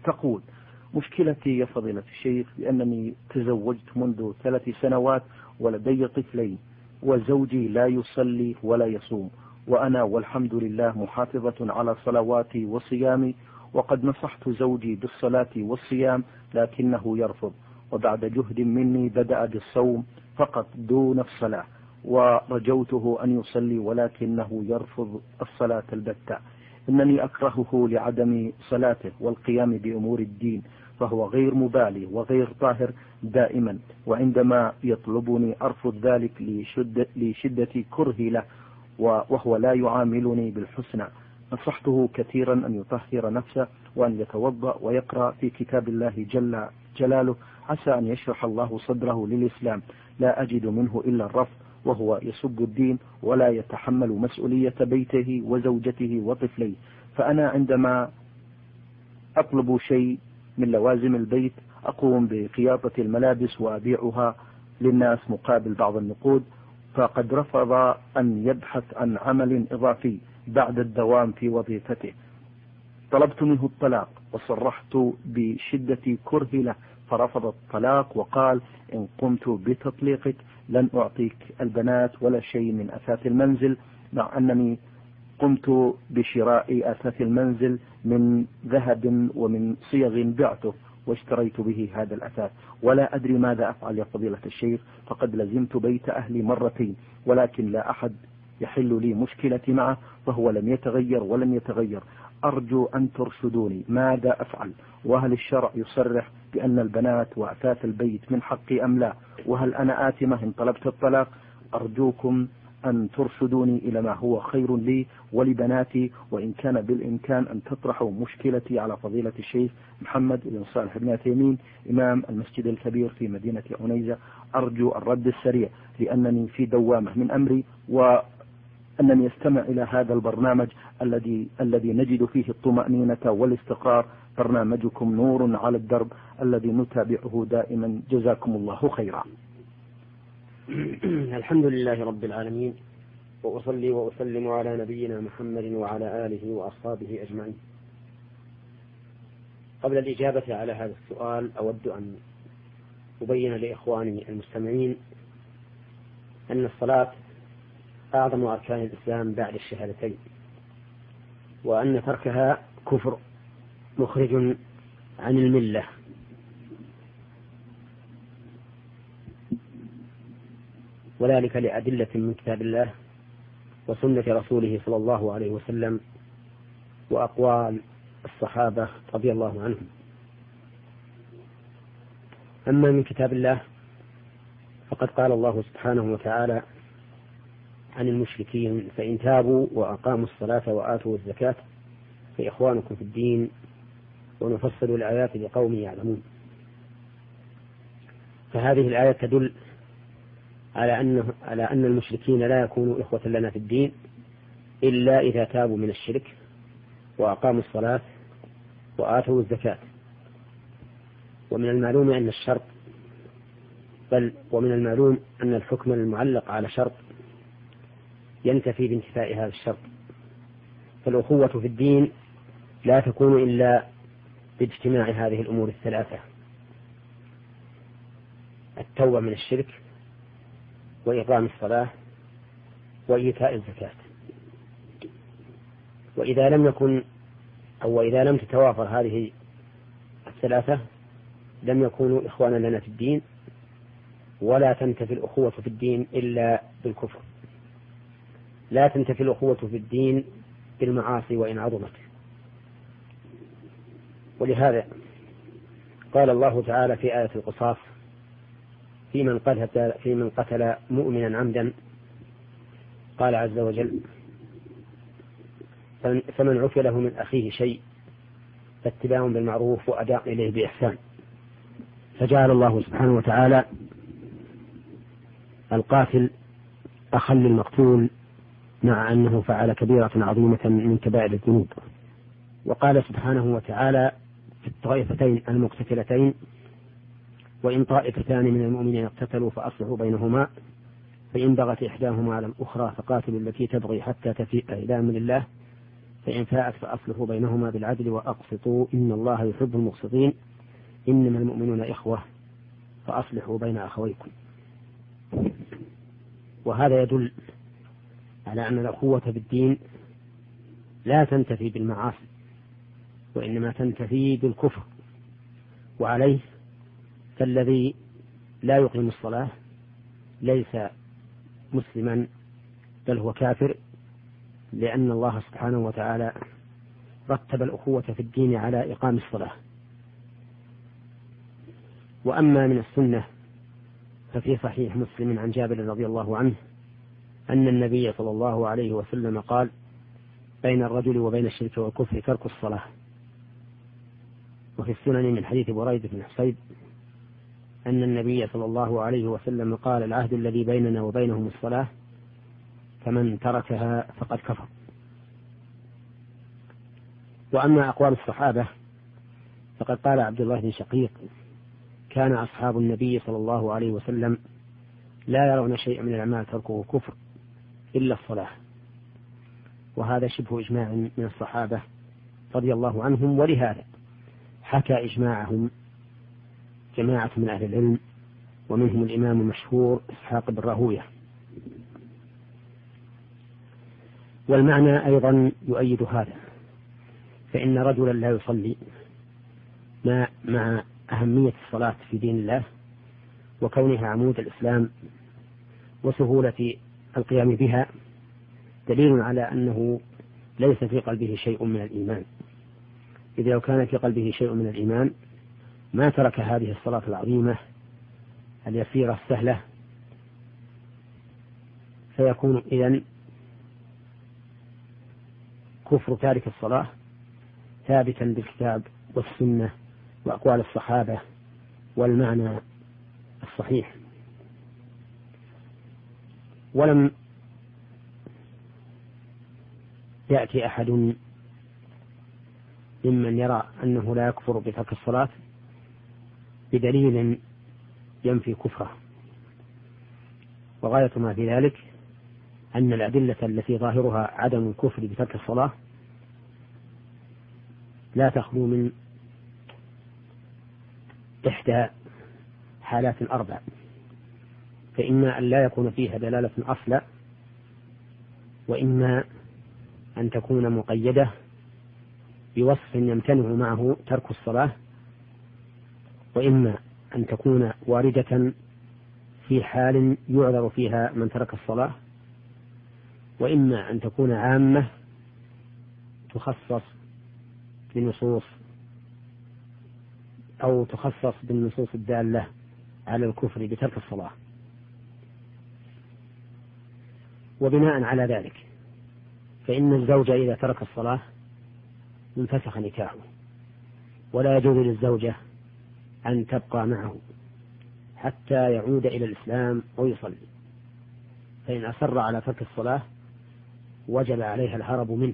تقول: مشكلتي يا فضيلة الشيخ بأنني تزوجت منذ 3 سنوات ولدي طفلين، وزوجي لا يصلي ولا يصوم، وأنا والحمد لله محافظة على صلواتي وصيامي، وقد نصحت زوجي بالصلاة والصيام لكنه يرفض، وبعد جهد مني بدأ بالصوم فقط دون الصلاة، ورجوته أن يصلي ولكنه يرفض الصلاة البتة. إنني أكرهه لعدم صلاته والقيام بأمور الدين، فهو غير مبالي وغير طاهر دائما، وعندما يطلبني أرفض ذلك لشدة كرهي له، وهو لا يعاملني بالحسنى. نصحته كثيرا أن يطهر نفسه وأن يتوضأ ويقرأ في كتاب الله جل جلاله عسى أن يشرح الله صدره للإسلام، لا أجد منه إلا الرفض، وهو يسب الدين ولا يتحمل مسؤولية بيته وزوجته وطفليه. فأنا عندما أطلب شيء من لوازم البيت أقوم بخياطة الملابس وأبيعها للناس مقابل بعض النقود، فقد رفض أن يبحث عن عمل إضافي بعد الدوام في وظيفته. طلبت منه الطلاق وصرحت بشدة كره له، فرفض الطلاق وقال: إن قمت بتطليقك لن أعطيك البنات ولا شيء من أثاث المنزل، مع أنني قمت بشراء أثاث المنزل من ذهب ومن صيغ بعته واشتريت به هذا الأثاث، ولا أدري ماذا أفعل يا فضيلة الشيخ، فقد لزمت بيت أهلي مرتين ولكن لا أحد يحل لي مشكلتي معه، فهو لم يتغير ولم يتغير. أرجو أن ترشدوني ماذا أفعل، وهل الشرع يصرح بأن البنات وأثاث البيت من حقي أم لا، وهل أنا آثمة إن طلبت الطلاق؟ أرجوكم أن ترشدوني إلى ما هو خير لي ولبناتي، وإن كان بالإمكان أن تطرحوا مشكلتي على فضيلة الشيخ محمد بن صالح بن عثيمين إمام المسجد الكبير في مدينة عنيزة. أرجو الرد السريع لأنني في دوامة من أمري، وأنني أستمع إلى هذا البرنامج الذي نجد فيه الطمأنينة والاستقرار، برنامجكم نور على الدرب الذي نتابعه دائما، جزاكم الله خيرا. الحمد لله رب العالمين، وأصلي وأسلم على نبينا محمد وعلى آله وأصحابه أجمعين. قبل الإجابة على هذا السؤال أود أن أبين لإخواني المستمعين أن الصلاة أعظم أركان الإسلام بعد الشهادتين، وأن تركها كفر مخرج عن الملة، وذلك لأدلة من كتاب الله وسنة رسوله صلى الله عليه وسلم وأقوال الصحابة رضي الله عنهم. أما من كتاب الله فقد قال الله سبحانه وتعالى عن المشركين: فإن تابوا وأقاموا الصلاة وآتوا الزكاة فإخوانكم في الدين ونفصل الآيات لقوم يعلمون. فهذه الآية تدل على أن المشركين لا يكونوا إخوة لنا في الدين إلا إذا تابوا من الشرك وأقاموا الصلاة وآتوا الزكاة. ومن المعلوم أن الشرط ومن المعلوم أن الحكم المعلق على شرط ينتفي بانتفاء هذا الشرط، فالأخوة في الدين لا تكون إلا باجتماع هذه الأمور الثلاثة: التوبة من الشرك وإقام الصلاة وإيتاء الزكاة. وإذا لم تتوافر هذه الثلاثة لم يكونوا إخوانا لنا في الدين، ولا تنتفي الأخوة في الدين إلا بالكفر. لا تنتفي الأخوة في الدين بالمعاصي وإن عظمت. ولهذا قال الله تعالى في آية القصاص في من قتل مؤمنا عمدا، قال عز وجل: فمن عفي له من أخيه شيء فاتباع بالمعروف وأداء إليه بإحسان. فجعل الله سبحانه وتعالى القاتل أخا للمقتول مع أنه فعل كبيرة عظيمة من كبائر الذنوب. وقال سبحانه وتعالى في الطائفتين المقتتلتين: وإن طائفتان من المؤمنين اقتتلوا فأصلحوا بينهما فإن بغت إحداهما على الأخرى فقاتلوا التي تبغي حتى تفيء إلى أمر الله فإن فاءت فأصلحوا بينهما بالعدل وأقسطوا إن الله يحب المقسطين إنما المؤمنون إخوة فأصلحوا بين أخويكم. وهذا يدل على أن الأخوة في الدين لا تنتفي بالمعاصي وإنما تنتفي بالكفر، وعليه فالذي لا يقيم الصلاة ليس مسلما بل هو كافر، لأن الله سبحانه وتعالى رتب الأخوة في الدين على إقام الصلاة. وأما من السنة ففي صحيح مسلم عن جابر رضي الله عنه أن النبي صلى الله عليه وسلم قال: بين الرجل وبين الشرك والكفر ترك الصلاة. وفي السنن من حديث بريدة بن حصيب أن النبي صلى الله عليه وسلم قال: العهد الذي بيننا وبينهم الصلاة فمن تركها فقد كفر. وأما أقوال الصحابة فقد قال عبد الله بن شقيق: كان أصحاب النبي صلى الله عليه وسلم لا يرون شيئا من الأعمال تركه كفر إلا الصلاة. وهذا شبه إجماع من الصحابة رضي الله عنهم، ولهذا حكى إجماعهم جماعة من أهل العلم ومنهم الإمام المشهور إسحاق بن راهويه. والمعنى أيضا يؤيد هذا، فإن رجلا لا يصلي مع أهمية الصلاة في دين الله وكونها عمود الإسلام وسهولة القيام بها دليل على أنه ليس في قلبه شيء من الإيمان، إذ لو كان في قلبه شيء من الإيمان ما ترك هذه الصلاة العظيمة اليسيرة السهلة، فيكون إذن كفر تارك الصلاة ثابتا بالكتاب والسنة وأقوال الصحابة والمعنى الصحيح. ولم يأتي أحد ممن يرى أنه لا يكفر بترك الصلاة بدليل ينفي كفره، وغاية ما في ذلك أن الأدلة التي ظاهرها عدم الكفر بترك الصلاة لا تخلو من إحدى حالات أربع: فإما أن لا يكون فيها دلالة أصلا، وإما أن تكون مقيدة بوصف يمتنع معه ترك الصلاة، وإما أن تكون واردة في حال يعذر فيها من ترك الصلاة، وإما أن تكون عامة تخصص بنصوص أو تخصص بالنصوص الدالة على الكفر بترك الصلاة. وبناء على ذلك فإن الزوج إذا ترك الصلاة انفسخ نكاحه، ولا يجوز للزوجة أن تبقى معه حتى يعود إلى الإسلام أو يصلي، فإن أصر على ترك الصلاة وجب عليها الهرب منه،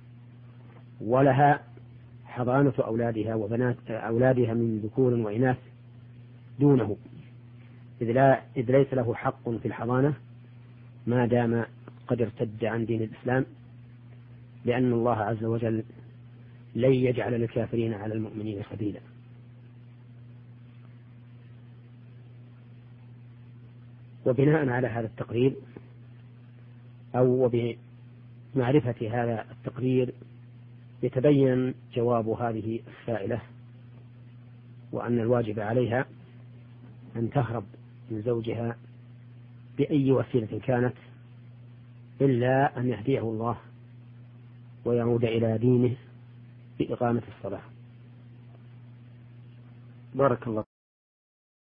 ولها حضانة أولادها وبنات أولادها من ذكور وإناث دونه، إذ ليس له حق في الحضانة ما دام قد ارتد عن دين الإسلام، لأن الله عز وجل لن يجعل الكافرين على المؤمنين سبيلا. وبناء على هذا التقرير أو بمعرفة هذا التقرير يتبين جواب هذه السائلة، وأن الواجب عليها أن تهرب من زوجها بأي وسيلة كانت إلا أن يهديه الله ويعود إلى دينه بإقامة الصلاة. بارك الله.